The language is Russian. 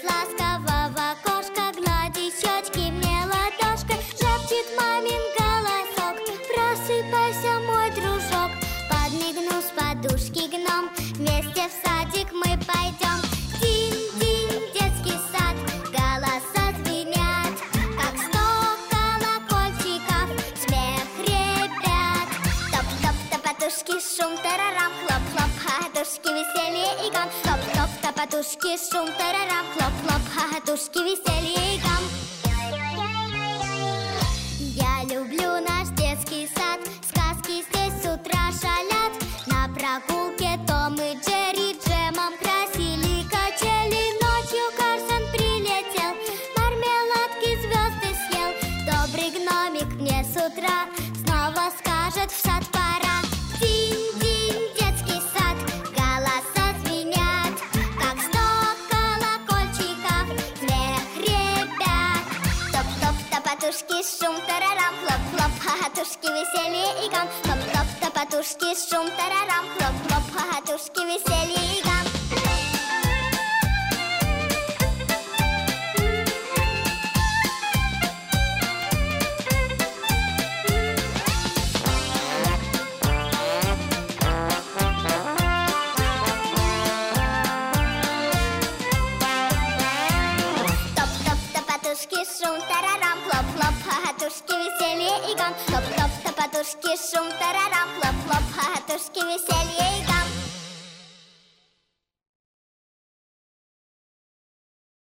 ласково в окошко, гладит щечки мне ладошкой, шепчет мамин голосок: просыпайся, мой дружок. Подмигнул с подушки гном, вместе в садик мы пойдем. Динь-динь, детский сад, голоса звенят, как 100 колокольчиков, смех ребят. Топ-топ, топотушки, шум, тарарам, хлоп-хлоп, хохотушки, веселье и гам. Топ-топ, топотушки, шум, тарарам, хлоп-хлоп, хохотушки, веселье и гам. Я люблю наш детский сад, сказки здесь с утра шалят. На прогулке Том и Джерри джемом красили качели. Ночью Карсон прилетел, мармеладки звезды съел. Добрый гномик мне с утра снова скажет: в сад пора. Динь-динь, детский сад, голоса звенят, как 100 колокольчиков, смех ребят. Топ-топ, топотушки, шум, тарарам, хлоп-хлоп, хохотушки, веселье и гам. Топ-топ, топотушки, шум, тарарам, хлоп-хлоп, хохотушки, веселье и гам. Топ-топ, топотушки, шум, тарарам, хлоп-хлоп, хохотушки, веселье и гам. Топ-топ, топотушки, шум, тарарам, хлоп-хлоп, хохотушки, веселье и гам.